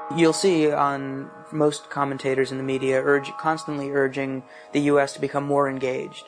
You'll see on most commentators in the media constantly urging the U.S. to become more engaged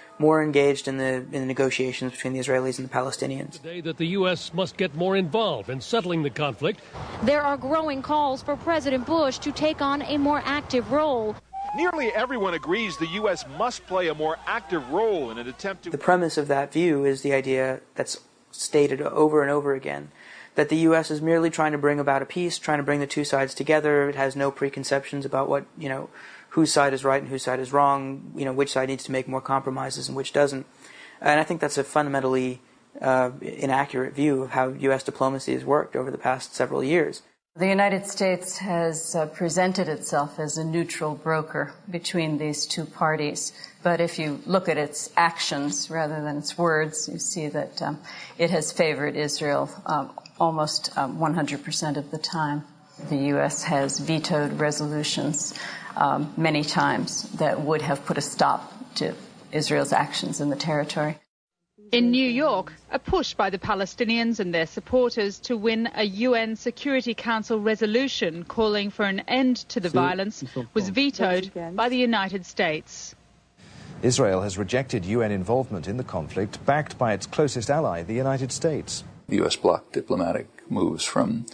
in the negotiations between the Israelis and the Palestinians. Today that the U.S. must get more involved in settling the conflict. There are growing calls for President Bush to take on a more active role. Nearly everyone agrees the U.S. must play a more active role in an attempt to... The premise of that view is the idea that's stated over and over again, that the U.S. is merely trying to bring about a peace, trying to bring the two sides together. It has no preconceptions about what, whose side is right and whose side is wrong, which side needs to make more compromises and which doesn't. And I think that's a fundamentally inaccurate view of how U.S. diplomacy has worked over the past several years. The United States has presented itself as a neutral broker between these two parties. But if you look at its actions rather than its words, you see that it has favored Israel almost 100% of the time. The U.S. has vetoed resolutions many times that would have put a stop to Israel's actions in the territory. In New York, a push by the Palestinians and their supporters to win a UN Security Council resolution calling for an end to the violence was vetoed by the United States. Israel has rejected UN involvement in the conflict, backed by its closest ally, the United States. The U.S. blocked diplomatic moves from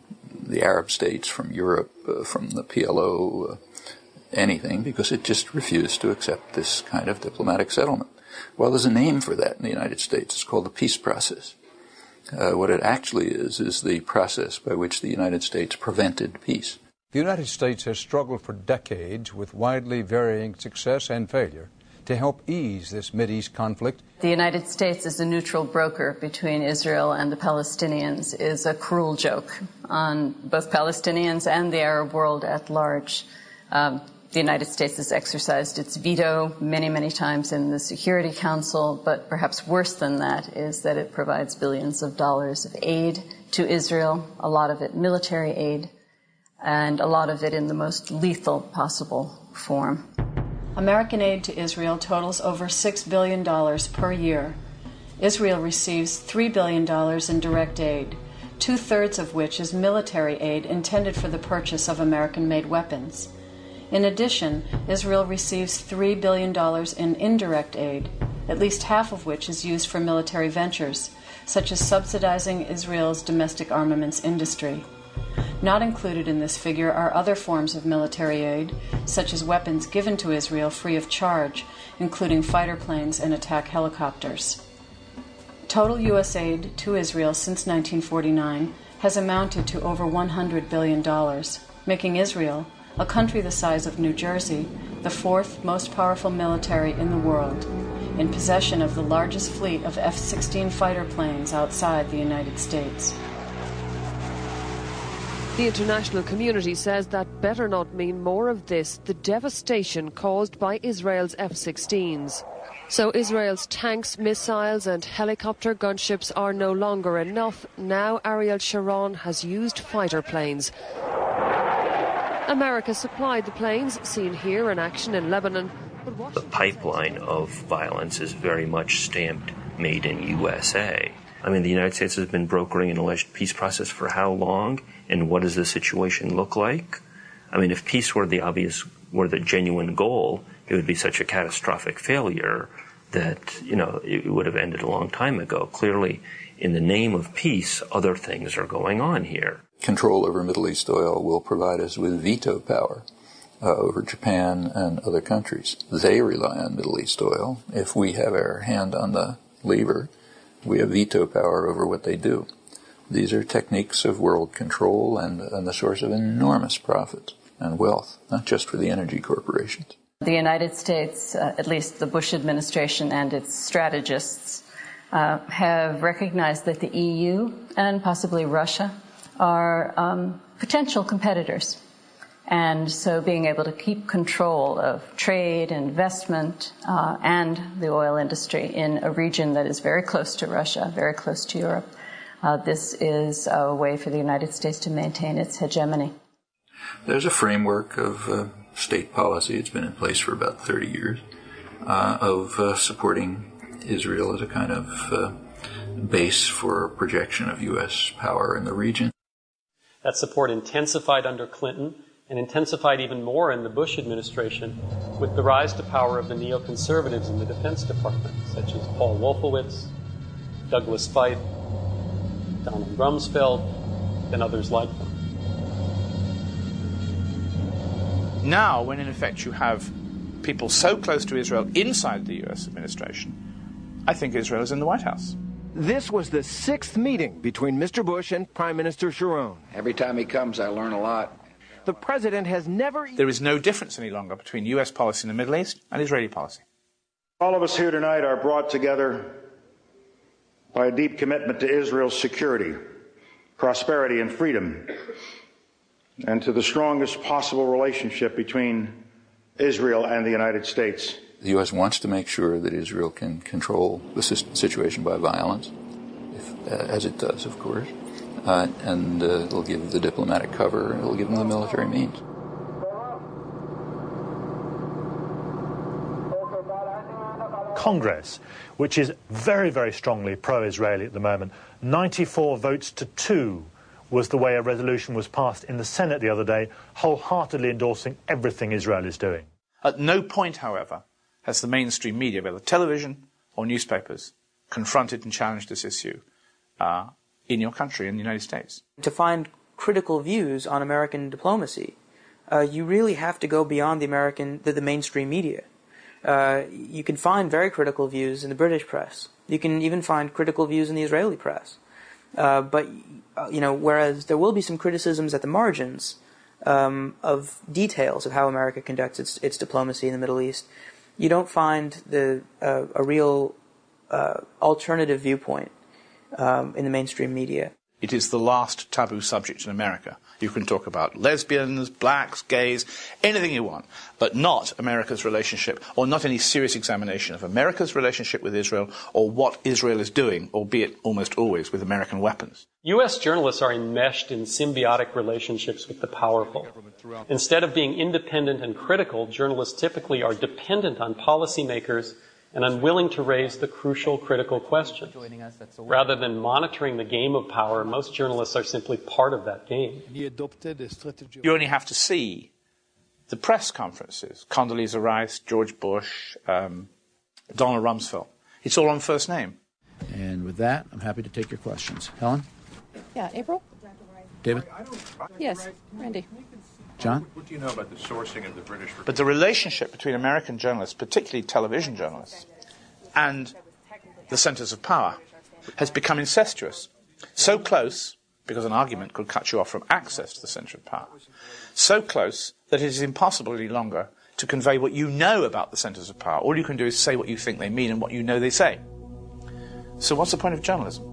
the Arab states, from Europe, from the PLO, anything, because it just refused to accept this kind of diplomatic settlement. Well, there's a name for that in the United States. It's called the peace process. What it actually is the process by which the United States prevented peace. The United States has struggled for decades with widely varying success and failure to help ease this Mideast conflict. The United States as a neutral broker between Israel and the Palestinians is a cruel joke on both Palestinians and the Arab world at large. The United States has exercised its veto many, many times in the Security Council, but perhaps worse than that is that it provides billions of dollars of aid to Israel, a lot of it military aid, and a lot of it in the most lethal possible form. American aid to Israel totals over $6 billion per year. Israel receives $3 billion in direct aid, 2/3 of which is military aid intended for the purchase of American-made weapons. In addition, Israel receives $3 billion in indirect aid, at least half of which is used for military ventures, such as subsidizing Israel's domestic armaments industry. Not included in this figure are other forms of military aid, such as weapons given to Israel free of charge, including fighter planes and attack helicopters. Total U.S. aid to Israel since 1949 has amounted to over $100 billion, making Israel, a country the size of New Jersey, the fourth most powerful military in the world, in possession of the largest fleet of F-16 fighter planes outside the United States. The international community says that better not mean more of this, the devastation caused by Israel's F-16s. So Israel's tanks, missiles and helicopter gunships are no longer enough. Now Ariel Sharon has used fighter planes. America supplied the planes, seen here in action in Lebanon. The pipeline of violence is very much stamped made in USA. I mean, the United States has been brokering an alleged peace process for how long? And what does the situation look like? I mean, if peace were the genuine goal, it would be such a catastrophic failure that, it would have ended a long time ago. Clearly, in the name of peace, other things are going on here. Control over Middle East oil will provide us with veto power over Japan and other countries. They rely on Middle East oil. If we have our hand on the lever, we have veto power over what they do. These are techniques of world control and the source of enormous profit and wealth, not just for the energy corporations. The United States, at least the Bush administration and its strategists, have recognized that the EU and possibly Russia are potential competitors. And so being able to keep control of trade, investment, and the oil industry in a region that is very close to Russia, very close to Europe, this is a way for the United States to maintain its hegemony. There's a framework of state policy, it's been in place for about 30 years, of supporting Israel as a kind of base for projection of U.S. power in the region. That support intensified under Clinton and intensified even more in the Bush administration with the rise to power of the neoconservatives in the Defense Department, such as Paul Wolfowitz, Douglas Feith, Donald Rumsfeld, and others like them. Now, when in effect you have people so close to Israel inside the US administration, I think Israel is in the White House. This was the 6th meeting between Mr. Bush and Prime Minister Sharon. Every time he comes, I learn a lot. The president has never... There is no difference any longer between US policy in the Middle East and Israeli policy. All of us here tonight are brought together by a deep commitment to Israel's security, prosperity, and freedom, and to the strongest possible relationship between Israel and the United States. The U.S. wants to make sure that Israel can control the situation by violence, as it does, of course, and it'll give the diplomatic cover, it'll give them the military means. Congress, which is very, very strongly pro-Israeli at the moment, 94 votes to 2 was the way a resolution was passed in the Senate the other day, wholeheartedly endorsing everything Israel is doing. At no point, however, has the mainstream media, whether television or newspapers, confronted and challenged this issue in your country, in the United States. To find critical views on American diplomacy, you really have to go beyond the mainstream media. You can find very critical views in the British press. You can even find critical views in the Israeli press. But whereas there will be some criticisms at the margins of details of how America conducts its diplomacy in the Middle East, you don't find a real alternative viewpoint in the mainstream media. It is the last taboo subject in America. You can talk about lesbians, blacks, gays, anything you want, but not America's relationship, or not any serious examination of America's relationship with Israel, or what Israel is doing, albeit almost always with American weapons. U.S. journalists are enmeshed in symbiotic relationships with the powerful. Instead of being independent and critical, journalists typically are dependent on policymakers and unwilling to raise the crucial critical questions. Rather than monitoring the game of power, most journalists are simply part of that game. You only have to see the press conferences, Condoleezza Rice, George Bush, Donald Rumsfeld. It's all on first name. And with that, I'm happy to take your questions. Helen? Yeah, April? David? Yes, Randy. John? What do you know about the sourcing of the British... But the relationship between American journalists, particularly television journalists, and the centers of power has become incestuous. So close, because an argument could cut you off from access to the center of power, so close that it is impossible any longer to convey what you know about the centers of power. All you can do is say what you think they mean and what you know they say. So what's the point of journalism?